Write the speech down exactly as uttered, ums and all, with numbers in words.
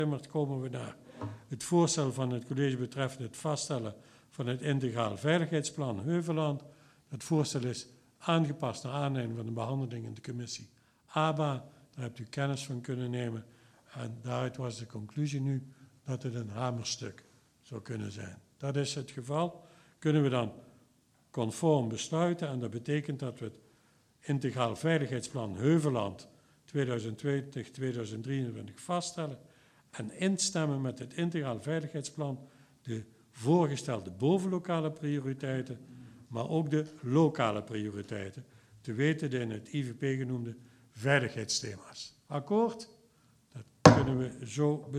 komen we naar het voorstel van het college betreffende het vaststellen van het integraal veiligheidsplan Heuvelland. Het voorstel is aangepast naar aanleiding van de behandeling in de commissie A B A. Daar hebt u kennis van kunnen nemen. En daaruit was de conclusie nu dat het een hamerstuk zou kunnen zijn. Dat is het geval. Kunnen we dan conform besluiten. En dat betekent dat we het integraal veiligheidsplan Heuvelland tweeduizend twintig tot tweeduizend drieëntwintig vaststellen. En instemmen met het integraal veiligheidsplan de voorgestelde bovenlokale prioriteiten, maar ook de lokale prioriteiten. Te weten de in het I V P genoemde veiligheidsthema's. Akkoord? Dat kunnen we zo besluiten.